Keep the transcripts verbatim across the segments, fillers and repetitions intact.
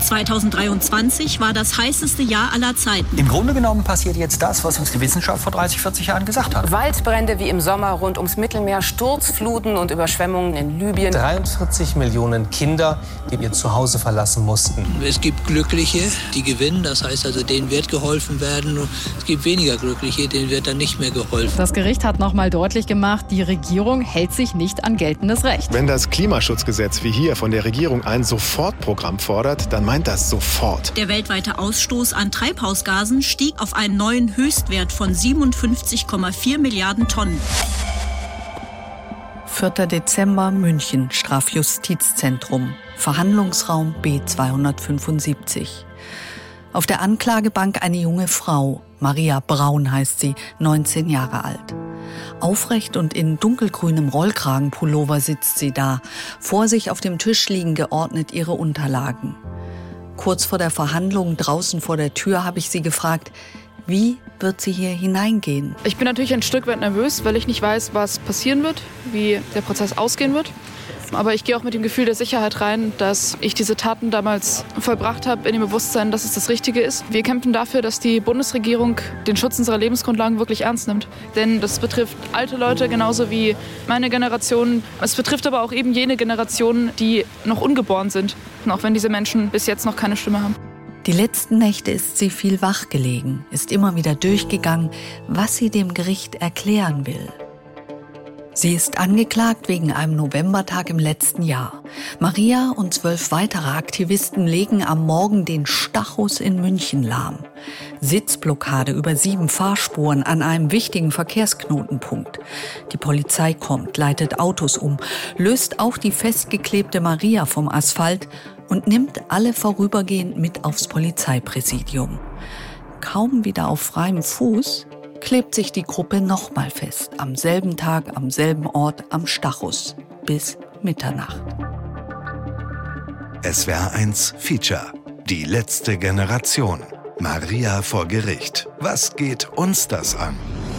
zweitausenddreiundzwanzig war das heißeste Jahr aller Zeiten. Im Grunde genommen passiert jetzt das, was uns die Wissenschaft vor dreißig, vierzig Jahren gesagt hat. Waldbrände wie im Sommer rund ums Mittelmeer, Sturzfluten und Überschwemmungen in Libyen. dreiundvierzig Millionen Kinder, die ihr Zuhause verlassen mussten. Es gibt Glückliche, die gewinnen, das heißt also, denen wird geholfen werden. Es gibt weniger Glückliche, denen wird dann nicht mehr geholfen. Das Gericht hat noch mal deutlich gemacht, die Regierung hält sich nicht an geltendes Recht. Wenn das Klimaschutzgesetz wie hier von der Regierung ein Sofortprogramm fordert, dann meint das sofort. Der weltweite Ausstoß an Treibhausgasen stieg auf einen neuen Höchstwert von siebenundfünfzig Komma vier Milliarden Tonnen. vierter Dezember, München, Strafjustizzentrum, Verhandlungsraum B zweihundertfünfundsiebzig. Auf der Anklagebank eine junge Frau, Maria Braun heißt sie, neunzehn Jahre alt. Aufrecht und in dunkelgrünem Rollkragenpullover sitzt sie da. Vor sich auf dem Tisch liegen geordnet ihre Unterlagen. Kurz vor der Verhandlung, draußen vor der Tür, habe ich sie gefragt, wie wird sie hier hineingehen? Ich bin natürlich ein Stück weit nervös, weil ich nicht weiß, was passieren wird, wie der Prozess ausgehen wird. Aber ich gehe auch mit dem Gefühl der Sicherheit rein, dass ich diese Taten damals vollbracht habe, in dem Bewusstsein, dass es das Richtige ist. Wir kämpfen dafür, dass die Bundesregierung den Schutz unserer Lebensgrundlagen wirklich ernst nimmt. Denn das betrifft alte Leute genauso wie meine Generation. Es betrifft aber auch eben jene Generationen, die noch ungeboren sind, auch wenn diese Menschen bis jetzt noch keine Stimme haben. Die letzten Nächte ist sie viel wach gelegen, ist immer wieder durchgegangen, was sie dem Gericht erklären will. Sie ist angeklagt wegen einem Novembertag im letzten Jahr. Maria und zwölf weitere Aktivisten legen am Morgen den Stachus in München lahm. Sitzblockade über sieben Fahrspuren an einem wichtigen Verkehrsknotenpunkt. Die Polizei kommt, leitet Autos um, löst auch die festgeklebte Maria vom Asphalt und nimmt alle vorübergehend mit aufs Polizeipräsidium. Kaum wieder auf freiem Fuß klebt sich die Gruppe nochmal fest. Am selben Tag, am selben Ort, am Stachus. Bis Mitternacht. S W R eins Feature. Die letzte Generation. Maria vor Gericht. Was geht uns das an?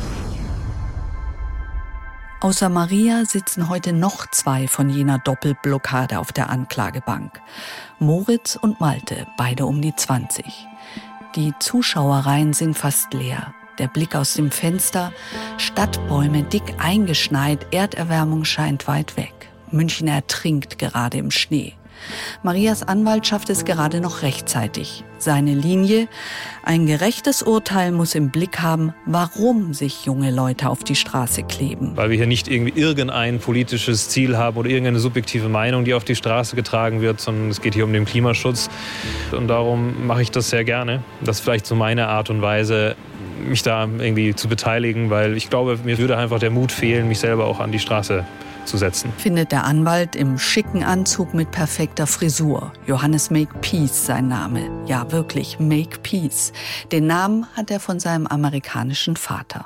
Außer Maria sitzen heute noch zwei von jener Doppelblockade auf der Anklagebank. Moritz und Malte, beide um die zwanzig. Die Zuschauerreihen sind fast leer. Der Blick aus dem Fenster, Stadtbäume dick eingeschneit, Erderwärmung scheint weit weg. München ertrinkt gerade im Schnee. Marias Anwalt schafft es gerade noch rechtzeitig. Seine Linie: ein gerechtes Urteil muss im Blick haben, warum sich junge Leute auf die Straße kleben. Weil wir hier nicht irgendwie irgendein politisches Ziel haben oder irgendeine subjektive Meinung, die auf die Straße getragen wird, sondern es geht hier um den Klimaschutz. Und darum mache ich das sehr gerne. Das ist vielleicht so meine Art und Weise, mich da irgendwie zu beteiligen, weil ich glaube, mir würde einfach der Mut fehlen, mich selber auch an die Straße zu setzen. Findet der Anwalt im schicken Anzug mit perfekter Frisur. Johannes Makepeace sein Name. Ja, wirklich, Makepeace. Den Namen hat er von seinem amerikanischen Vater.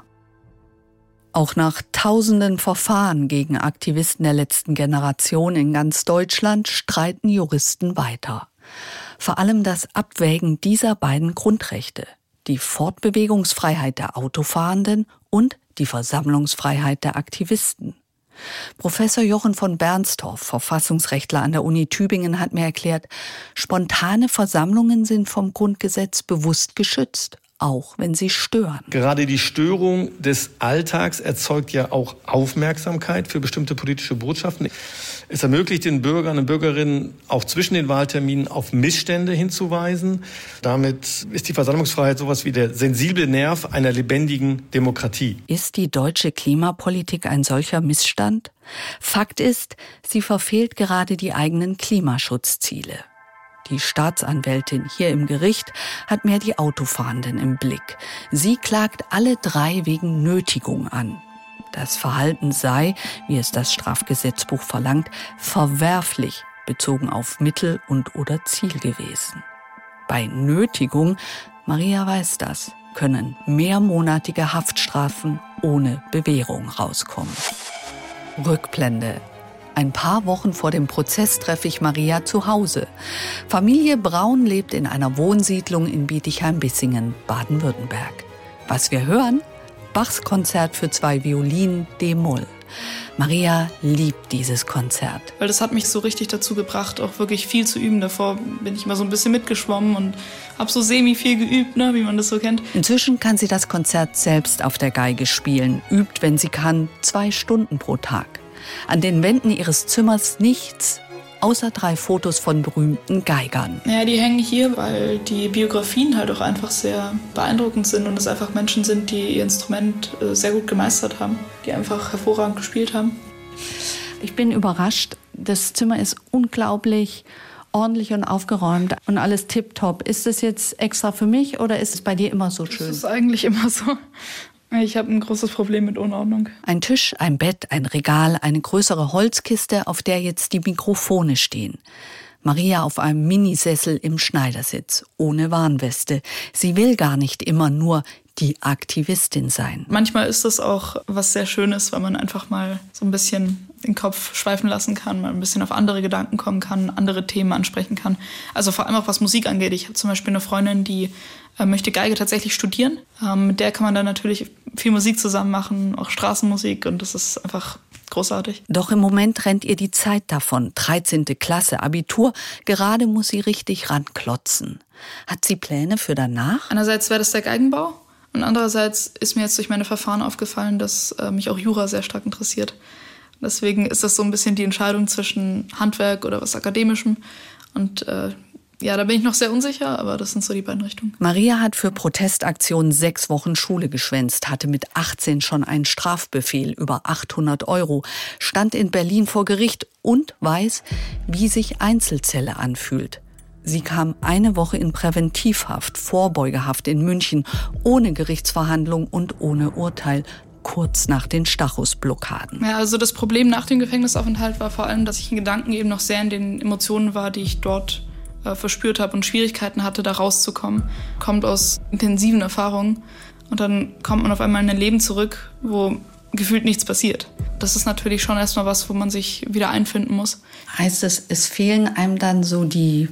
Auch nach tausenden Verfahren gegen Aktivisten der letzten Generation in ganz Deutschland streiten Juristen weiter. Vor allem das Abwägen dieser beiden Grundrechte. Die Fortbewegungsfreiheit der Autofahrenden und die Versammlungsfreiheit der Aktivisten. Professor Jochen von Bernstorff, Verfassungsrechtler an der Uni Tübingen, hat mir erklärt, spontane Versammlungen sind vom Grundgesetz bewusst geschützt, auch wenn sie stören. Gerade die Störung des Alltags erzeugt ja auch Aufmerksamkeit für bestimmte politische Botschaften. Es ermöglicht den Bürgern und Bürgerinnen auch zwischen den Wahlterminen auf Missstände hinzuweisen. Damit ist die Versammlungsfreiheit sowas wie der sensible Nerv einer lebendigen Demokratie. Ist die deutsche Klimapolitik ein solcher Missstand? Fakt ist, sie verfehlt gerade die eigenen Klimaschutzziele. Die Staatsanwältin hier im Gericht hat mehr die Autofahrenden im Blick. Sie klagt alle drei wegen Nötigung an. Das Verhalten sei, wie es das Strafgesetzbuch verlangt, verwerflich bezogen auf Mittel und oder Ziel gewesen. Bei Nötigung, Maria weiß das, können mehrmonatige Haftstrafen ohne Bewährung rauskommen. Rückblende. Ein paar Wochen vor dem Prozess treffe ich Maria zu Hause. Familie Braun lebt in einer Wohnsiedlung in Bietigheim-Bissingen, Baden-Württemberg. Was wir hören? Bachs Konzert für zwei Violinen, D-Moll. Maria liebt dieses Konzert. Weil das hat mich so richtig dazu gebracht, auch wirklich viel zu üben. Davor bin ich immer so ein bisschen mitgeschwommen und habe so semi viel geübt, ne, wie man das so kennt. Inzwischen kann sie das Konzert selbst auf der Geige spielen, übt, wenn sie kann, zwei Stunden pro Tag. An den Wänden ihres Zimmers nichts, außer drei Fotos von berühmten Geigern. Ja, die hängen hier, weil die Biografien halt auch einfach sehr beeindruckend sind und es einfach Menschen sind, die ihr Instrument sehr gut gemeistert haben, die einfach hervorragend gespielt haben. Ich bin überrascht. Das Zimmer ist unglaublich ordentlich und aufgeräumt und alles tipptopp. Ist das jetzt extra für mich oder ist es bei dir immer so schön? Das ist eigentlich immer so. Ich habe ein großes Problem mit Unordnung. Ein Tisch, ein Bett, ein Regal, eine größere Holzkiste, auf der jetzt die Mikrofone stehen. Maria auf einem Minisessel im Schneidersitz, ohne Warnweste. Sie will gar nicht immer nur die Aktivistin sein. Manchmal ist das auch was sehr Schönes, weil man einfach mal so ein bisschen den Kopf schweifen lassen kann, mal ein bisschen auf andere Gedanken kommen kann, andere Themen ansprechen kann. Also vor allem auch was Musik angeht. Ich habe zum Beispiel eine Freundin, die äh, möchte Geige tatsächlich studieren. Ähm, mit der kann man dann natürlich viel Musik zusammen machen, auch Straßenmusik, und das ist einfach großartig. Doch im Moment rennt ihr die Zeit davon. dreizehnte Klasse, Abitur. Gerade muss sie richtig ranklotzen. Hat sie Pläne für danach? Einerseits wäre das der Geigenbau. Und andererseits ist mir jetzt durch meine Verfahren aufgefallen, dass äh, mich auch Jura sehr stark interessiert. Deswegen ist das so ein bisschen die Entscheidung zwischen Handwerk oder was Akademischem. Und äh, ja, da bin ich noch sehr unsicher, aber das sind so die beiden Richtungen. Maria hat für Protestaktionen sechs Wochen Schule geschwänzt, hatte mit achtzehn schon einen Strafbefehl über achthundert Euro, stand in Berlin vor Gericht und weiß, wie sich Einzelzelle anfühlt. Sie kam eine Woche in Präventivhaft, Vorbeugehaft in München, ohne Gerichtsverhandlung und ohne Urteil, kurz nach den Stachus-Blockaden. Ja, also das Problem nach dem Gefängnisaufenthalt war vor allem, dass ich in Gedanken eben noch sehr in den Emotionen war, die ich dort äh, verspürt habe und Schwierigkeiten hatte, da rauszukommen. Kommt aus intensiven Erfahrungen und dann kommt man auf einmal in ein Leben zurück, wo gefühlt nichts passiert. Das ist natürlich schon erstmal was, wo man sich wieder einfinden muss. Heißt es, es fehlen einem dann so die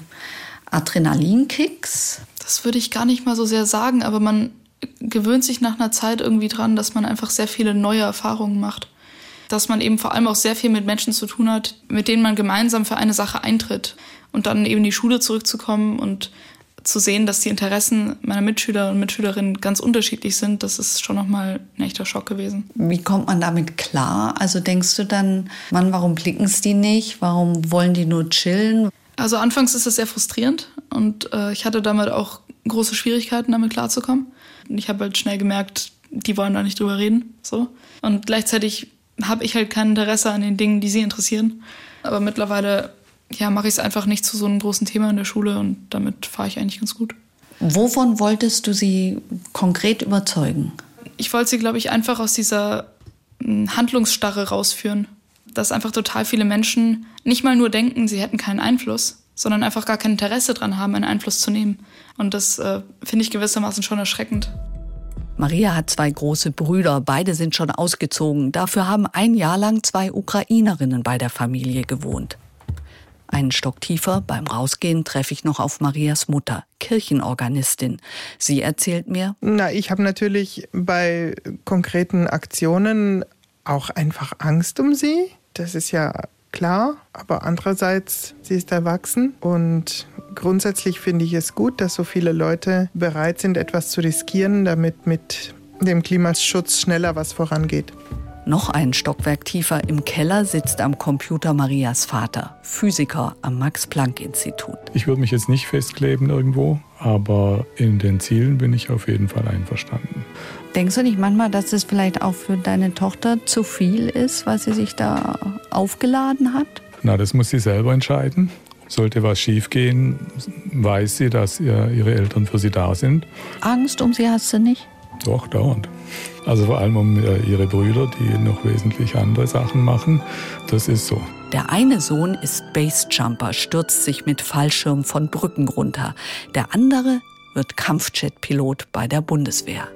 Adrenalinkicks? Das würde ich gar nicht mal so sehr sagen, aber man gewöhnt sich nach einer Zeit irgendwie dran, dass man einfach sehr viele neue Erfahrungen macht. Dass man eben vor allem auch sehr viel mit Menschen zu tun hat, mit denen man gemeinsam für eine Sache eintritt. Und dann eben in die Schule zurückzukommen und zu sehen, dass die Interessen meiner Mitschüler und Mitschülerinnen ganz unterschiedlich sind, das ist schon nochmal ein echter Schock gewesen. Wie kommt man damit klar? Also denkst du dann, Mann, warum blicken es die nicht? Warum wollen die nur chillen? Also anfangs ist es sehr frustrierend und äh, ich hatte damit auch große Schwierigkeiten, damit klarzukommen. Und ich habe halt schnell gemerkt, die wollen da nicht drüber reden. So. Und gleichzeitig habe ich halt kein Interesse an den Dingen, die sie interessieren. Aber mittlerweile ja, mache ich es einfach nicht zu so einem großen Thema in der Schule und damit fahre ich eigentlich ganz gut. Wovon wolltest du sie konkret überzeugen? Ich wollte sie, glaube ich, einfach aus dieser Handlungsstarre rausführen. Dass einfach total viele Menschen nicht mal nur denken, sie hätten keinen Einfluss, sondern einfach gar kein Interesse daran haben, einen Einfluss zu nehmen. Und das äh, finde ich gewissermaßen schon erschreckend. Maria hat zwei große Brüder, beide sind schon ausgezogen. Dafür haben ein Jahr lang zwei Ukrainerinnen bei der Familie gewohnt. Einen Stock tiefer, beim Rausgehen, treffe ich noch auf Marias Mutter, Kirchenorganistin. Sie erzählt mir: Na, ich habe natürlich bei konkreten Aktionen auch einfach Angst um sie. Das ist ja klar. Aber andererseits, sie ist erwachsen. Und grundsätzlich finde ich es gut, dass so viele Leute bereit sind, etwas zu riskieren, damit mit dem Klimaschutz schneller was vorangeht. Noch ein Stockwerk tiefer im Keller sitzt am Computer Marias Vater, Physiker am Max-Planck-Institut. Ich würde mich jetzt nicht festkleben irgendwo, aber in den Zielen bin ich auf jeden Fall einverstanden. Denkst du nicht manchmal, dass es vielleicht auch für deine Tochter zu viel ist, was sie sich da aufgeladen hat? Na, das muss sie selber entscheiden. Sollte was schiefgehen, weiß sie, dass ihr, ihre Eltern für sie da sind. Angst um sie hast du nicht? Doch, dauernd. Also vor allem um ihre Brüder, die noch wesentlich andere Sachen machen. Das ist so. Der eine Sohn ist Basejumper, stürzt sich mit Fallschirm von Brücken runter. Der andere wird Kampfjet-Pilot bei der Bundeswehr.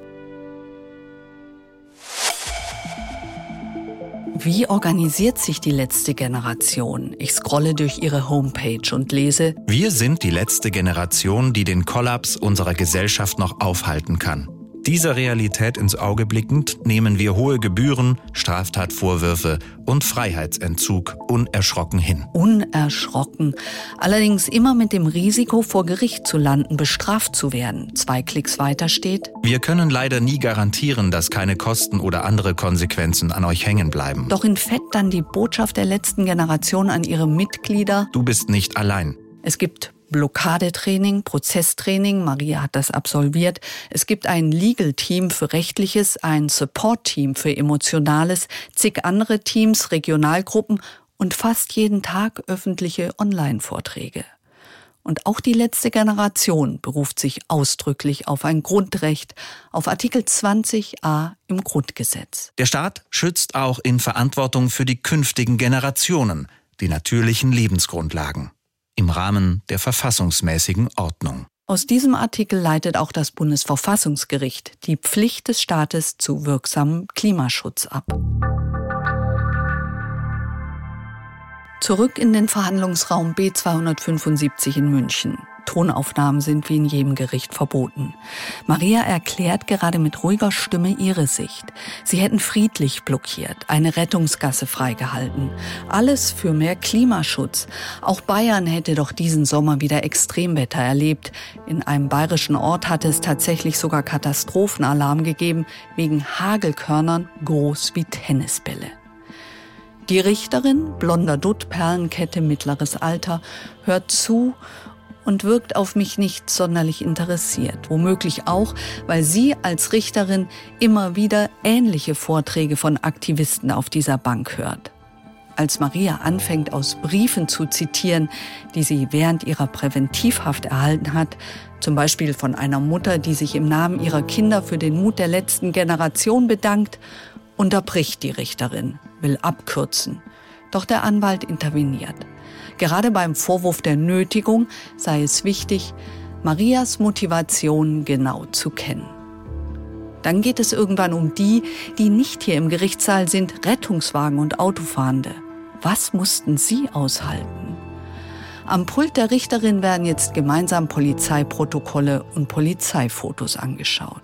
Wie organisiert sich die letzte Generation? Ich scrolle durch ihre Homepage und lese: Wir sind die letzte Generation, die den Kollaps unserer Gesellschaft noch aufhalten kann. Dieser Realität ins Auge blickend nehmen wir hohe Gebühren, Straftatvorwürfe und Freiheitsentzug unerschrocken hin. Unerschrocken. Allerdings immer mit dem Risiko, vor Gericht zu landen, bestraft zu werden. Zwei Klicks weiter steht: Wir können leider nie garantieren, dass keine Kosten oder andere Konsequenzen an euch hängen bleiben. Doch in Fett dann die Botschaft der letzten Generation an ihre Mitglieder: Du bist nicht allein. Es gibt Blockadetraining, Prozesstraining, Maria hat das absolviert. Es gibt ein Legal-Team für Rechtliches, ein Support-Team für Emotionales, zig andere Teams, Regionalgruppen und fast jeden Tag öffentliche Online-Vorträge. Und auch die letzte Generation beruft sich ausdrücklich auf ein Grundrecht, auf Artikel zwanzig a im Grundgesetz. Der Staat schützt auch in Verantwortung für die künftigen Generationen die natürlichen Lebensgrundlagen im Rahmen der verfassungsmäßigen Ordnung. Aus diesem Artikel leitet auch das Bundesverfassungsgericht die Pflicht des Staates zu wirksamem Klimaschutz ab. Zurück in den Verhandlungsraum B zweihundertfünfundsiebzig in München. Tonaufnahmen sind wie in jedem Gericht verboten. Maria erklärt gerade mit ruhiger Stimme ihre Sicht. Sie hätten friedlich blockiert, eine Rettungsgasse freigehalten. Alles für mehr Klimaschutz. Auch Bayern hätte doch diesen Sommer wieder Extremwetter erlebt. In einem bayerischen Ort hatte es tatsächlich sogar Katastrophenalarm gegeben, wegen Hagelkörnern groß wie Tennisbälle. Die Richterin, blonder Dutt, Perlenkette, mittleres Alter, hört zu und wirkt auf mich nicht sonderlich interessiert. Womöglich auch, weil sie als Richterin immer wieder ähnliche Vorträge von Aktivisten auf dieser Bank hört. Als Maria anfängt, aus Briefen zu zitieren, die sie während ihrer Präventivhaft erhalten hat, zum Beispiel von einer Mutter, die sich im Namen ihrer Kinder für den Mut der letzten Generation bedankt, unterbricht die Richterin, will abkürzen. Doch der Anwalt interveniert. Gerade beim Vorwurf der Nötigung sei es wichtig, Marias Motivation genau zu kennen. Dann geht es irgendwann um die, die nicht hier im Gerichtssaal sind, Rettungswagen und Autofahrende. Was mussten sie aushalten? Am Pult der Richterin werden jetzt gemeinsam Polizeiprotokolle und Polizeifotos angeschaut.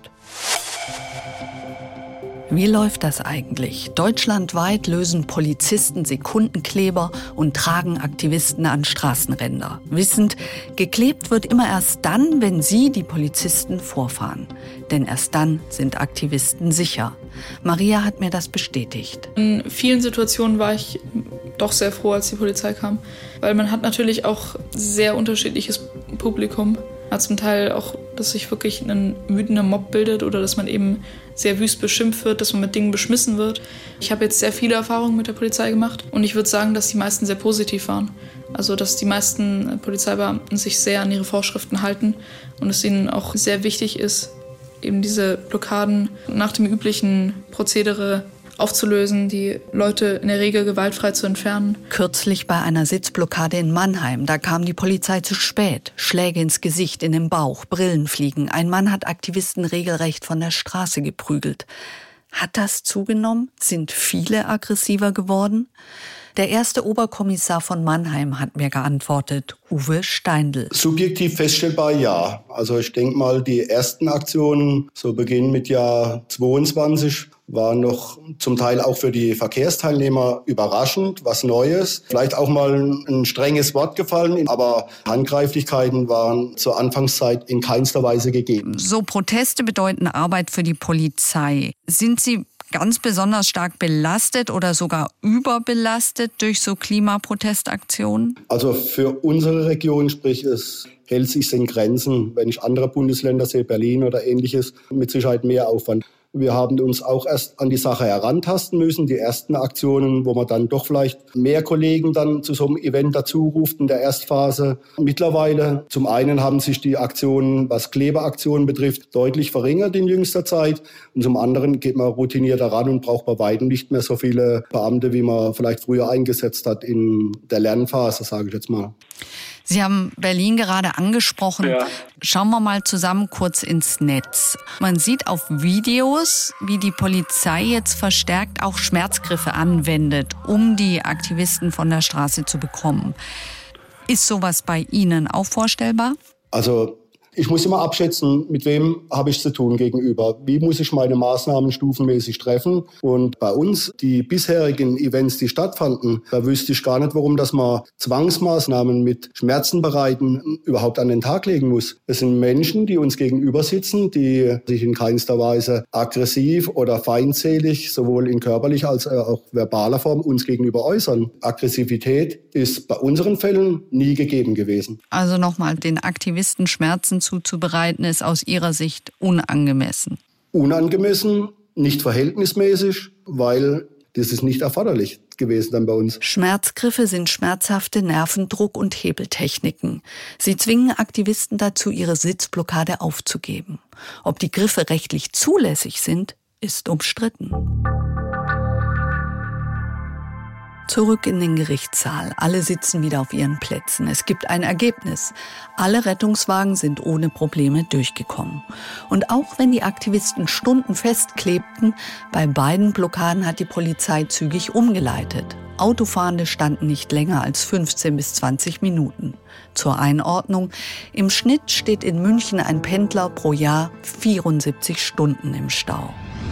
Wie läuft das eigentlich? Deutschlandweit lösen Polizisten Sekundenkleber und tragen Aktivisten an Straßenränder. Wissend, geklebt wird immer erst dann, wenn sie, die Polizisten, vorfahren. Denn erst dann sind Aktivisten sicher. Maria hat mir das bestätigt. In vielen Situationen war ich doch sehr froh, als die Polizei kam. Weil man hat natürlich auch sehr unterschiedliches Publikum. Man hat zum Teil auch, dass sich wirklich ein wütender Mob bildet oder dass man eben sehr wüst beschimpft wird, dass man mit Dingen beschmissen wird. Ich habe jetzt sehr viele Erfahrungen mit der Polizei gemacht und ich würde sagen, dass die meisten sehr positiv waren. Also dass die meisten Polizeibeamten sich sehr an ihre Vorschriften halten und es ihnen auch sehr wichtig ist, eben diese Blockaden nach dem üblichen Prozedere aufzulösen, die Leute in der Regel gewaltfrei zu entfernen. Kürzlich bei einer Sitzblockade in Mannheim, da kam die Polizei zu spät. Schläge ins Gesicht, in den Bauch, Brillenfliegen. Ein Mann hat Aktivisten regelrecht von der Straße geprügelt. Hat das zugenommen? Sind viele aggressiver geworden? Der erste Oberkommissar von Mannheim hat mir geantwortet, Uwe Steindl. Subjektiv feststellbar ja. Also ich denke mal, die ersten Aktionen, so beginnen mit Jahr zweiundzwanzig, waren noch zum Teil auch für die Verkehrsteilnehmer überraschend, was Neues. Vielleicht auch mal ein strenges Wort gefallen, aber Handgreiflichkeiten waren zur Anfangszeit in keinster Weise gegeben. So Proteste bedeuten Arbeit für die Polizei. Sind Sie ganz besonders stark belastet oder sogar überbelastet durch so Klimaprotestaktionen? Also für unsere Region, sprich es hält sich in Grenzen. Wenn ich andere Bundesländer sehe, Berlin oder ähnliches, mit Sicherheit mehr Aufwand. Wir haben uns auch erst an die Sache herantasten müssen, die ersten Aktionen, wo man dann doch vielleicht mehr Kollegen dann zu so einem Event dazu ruft in der Erstphase. Mittlerweile, zum einen haben sich die Aktionen, was Klebeaktionen betrifft, deutlich verringert in jüngster Zeit. Und zum anderen geht man routinierter ran und braucht bei weitem nicht mehr so viele Beamte, wie man vielleicht früher eingesetzt hat in der Lernphase, sage ich jetzt mal. Sie haben Berlin gerade angesprochen. Ja. Schauen wir mal zusammen kurz ins Netz. Man sieht auf Videos, wie die Polizei jetzt verstärkt auch Schmerzgriffe anwendet, um die Aktivisten von der Straße zu bekommen. Ist sowas bei Ihnen auch vorstellbar? Also Ich muss immer abschätzen, mit wem habe ich zu tun gegenüber. Wie muss ich meine Maßnahmen stufenmäßig treffen? Und bei uns, die bisherigen Events, die stattfanden, da wüsste ich gar nicht, warum dass man Zwangsmaßnahmen mit Schmerzen bereiten überhaupt an den Tag legen muss. Es sind Menschen, die uns gegenüber sitzen, die sich in keinster Weise aggressiv oder feindselig, sowohl in körperlicher als auch verbaler Form, uns gegenüber äußern. Aggressivität ist bei unseren Fällen nie gegeben gewesen. Also nochmal, den Aktivisten Schmerzen zuzubereiten, ist aus Ihrer Sicht unangemessen? Unangemessen, nicht verhältnismäßig, weil das ist nicht erforderlich gewesen dann bei uns. Schmerzgriffe sind schmerzhafte Nervendruck- und Hebeltechniken. Sie zwingen Aktivisten dazu, ihre Sitzblockade aufzugeben. Ob die Griffe rechtlich zulässig sind, ist umstritten. Zurück in den Gerichtssaal. Alle sitzen wieder auf ihren Plätzen. Es gibt ein Ergebnis. Alle Rettungswagen sind ohne Probleme durchgekommen. Und auch wenn die Aktivisten Stunden festklebten, bei beiden Blockaden hat die Polizei zügig umgeleitet. Autofahrende standen nicht länger als fünfzehn bis zwanzig Minuten. Zur Einordnung: Im Schnitt steht in München ein Pendler pro Jahr vierundsiebzig Stunden im Stau.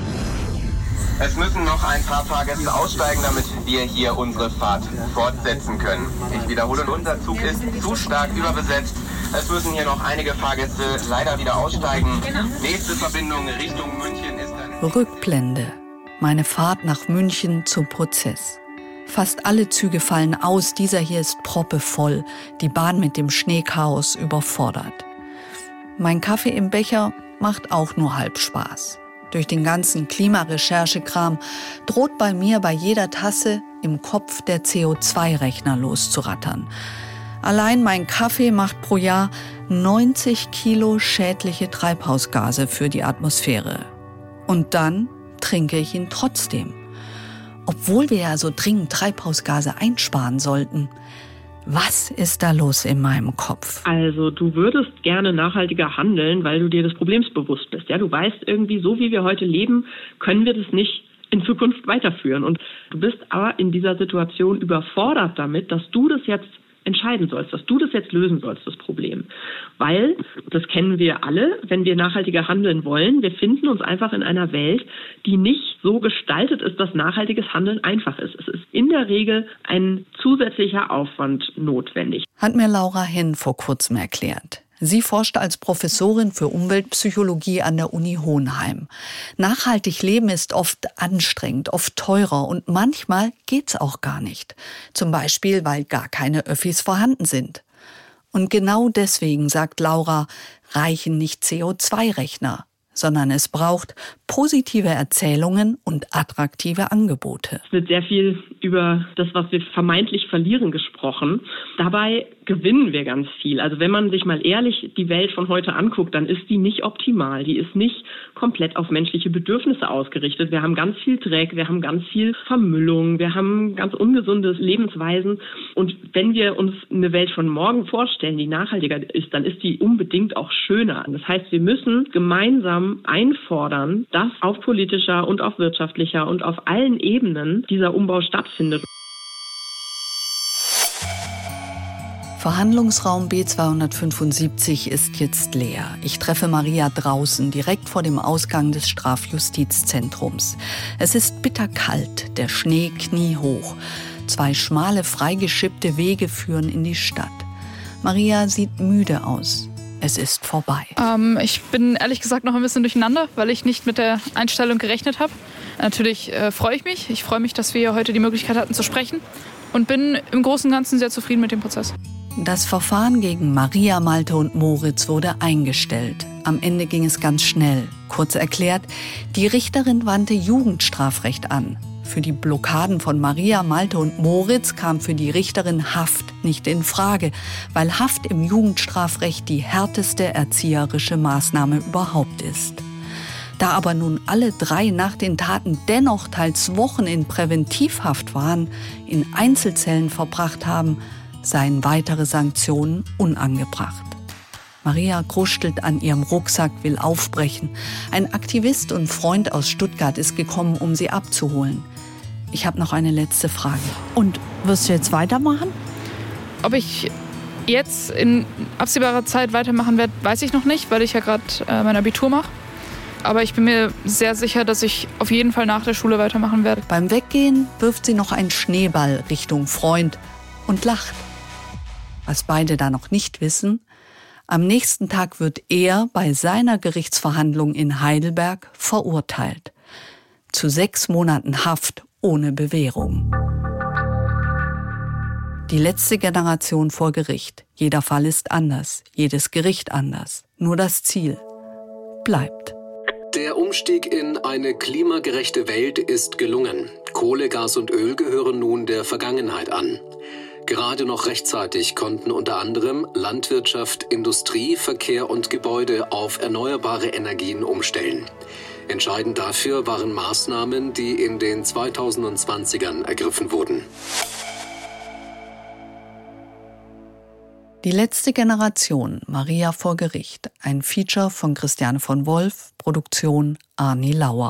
Es müssen noch ein paar Fahrgäste aussteigen, damit wir hier unsere Fahrt fortsetzen können. Ich wiederhole, unser Zug ist zu stark überbesetzt. Es müssen hier noch einige Fahrgäste leider wieder aussteigen. Nächste Verbindung Richtung München ist dann... Rückblende. Meine Fahrt nach München zum Prozess. Fast alle Züge fallen aus, dieser hier ist proppevoll, die Bahn mit dem Schneechaos überfordert. Mein Kaffee im Becher macht auch nur halb Spaß. Durch den ganzen Klimarecherchekram droht bei mir bei jeder Tasse im Kopf der C O zwei Rechner loszurattern. Allein mein Kaffee macht pro Jahr neunzig Kilo schädliche Treibhausgase für die Atmosphäre. Und dann trinke ich ihn trotzdem. Obwohl wir ja so dringend Treibhausgase einsparen sollten. Was ist da los in meinem Kopf? Also du würdest gerne nachhaltiger handeln, weil du dir des Problems bewusst bist. Ja, du weißt irgendwie, so wie wir heute leben, können wir das nicht in Zukunft weiterführen. Und du bist aber in dieser Situation überfordert damit, dass du das jetzt entscheiden sollst, dass du das jetzt lösen sollst, das Problem. Weil, das kennen wir alle, wenn wir nachhaltiger handeln wollen, wir finden uns einfach in einer Welt, die nicht so gestaltet ist, dass nachhaltiges Handeln einfach ist. Es ist in der Regel ein zusätzlicher Aufwand notwendig. Hat mir Laura Henn vor kurzem erklärt. Sie forscht als Professorin für Umweltpsychologie an der Uni Hohenheim. Nachhaltig leben ist oft anstrengend, oft teurer und manchmal geht's auch gar nicht. Zum Beispiel, weil gar keine Öffis vorhanden sind. Und genau deswegen, sagt Laura, reichen nicht C O zwei Rechner, sondern es braucht positive Erzählungen und attraktive Angebote. Es wird sehr viel über das, was wir vermeintlich verlieren, gesprochen. Dabei gewinnen wir ganz viel. Also wenn man sich mal ehrlich die Welt von heute anguckt, dann ist die nicht optimal. Die ist nicht komplett auf menschliche Bedürfnisse ausgerichtet. Wir haben ganz viel Dreck, wir haben ganz viel Vermüllung, wir haben ganz ungesunde Lebensweisen. Und wenn wir uns eine Welt von morgen vorstellen, die nachhaltiger ist, dann ist die unbedingt auch schöner. Das heißt, wir müssen gemeinsam einfordern, dass auf politischer und auf wirtschaftlicher und auf allen Ebenen dieser Umbau stattfindet. Verhandlungsraum B zweihundertfünfundsiebzig ist jetzt leer. Ich treffe Maria draußen, direkt vor dem Ausgang des Strafjustizzentrums. Es ist bitterkalt, der Schnee kniehoch. Zwei schmale, freigeschippte Wege führen in die Stadt. Maria sieht müde aus. Es ist vorbei. Ähm, ich bin ehrlich gesagt noch ein bisschen durcheinander, weil ich nicht mit der Einstellung gerechnet habe. Natürlich äh, freue ich mich. Ich freue mich, dass wir heute die Möglichkeit hatten zu sprechen und bin im Großen und Ganzen sehr zufrieden mit dem Prozess. Das Verfahren gegen Maria, Malte und Moritz wurde eingestellt. Am Ende ging es ganz schnell. Kurz erklärt, die Richterin wandte Jugendstrafrecht an. Für die Blockaden von Maria, Malte und Moritz kam für die Richterin Haft nicht in Frage, weil Haft im Jugendstrafrecht die härteste erzieherische Maßnahme überhaupt ist. Da aber nun alle drei nach den Taten dennoch teils Wochen in Präventivhaft waren, in Einzelzellen verbracht haben, seien weitere Sanktionen unangebracht. Maria kruschelt an ihrem Rucksack, will aufbrechen. Ein Aktivist und Freund aus Stuttgart ist gekommen, um sie abzuholen. Ich habe noch eine letzte Frage. Und wirst du jetzt weitermachen? Ob ich jetzt in absehbarer Zeit weitermachen werde, weiß ich noch nicht, weil ich ja gerade äh, mein Abitur mache. Aber ich bin mir sehr sicher, dass ich auf jeden Fall nach der Schule weitermachen werde. Beim Weggehen wirft sie noch einen Schneeball Richtung Freund und lacht. Was beide da noch nicht wissen: Am nächsten Tag wird er bei seiner Gerichtsverhandlung in Heidelberg verurteilt. Zu sechs Monaten Haft ohne Bewährung. Die letzte Generation vor Gericht. Jeder Fall ist anders, jedes Gericht anders. Nur das Ziel bleibt. Der Umstieg in eine klimagerechte Welt ist gelungen. Kohle, Gas und Öl gehören nun der Vergangenheit an. Gerade noch rechtzeitig konnten unter anderem Landwirtschaft, Industrie, Verkehr und Gebäude auf erneuerbare Energien umstellen. Entscheidend dafür waren Maßnahmen, die in den zweitausendzwanzigern ergriffen wurden. Die letzte Generation, Maria vor Gericht. Ein Feature von Christiane von Wolf, Produktion Arni Lauer.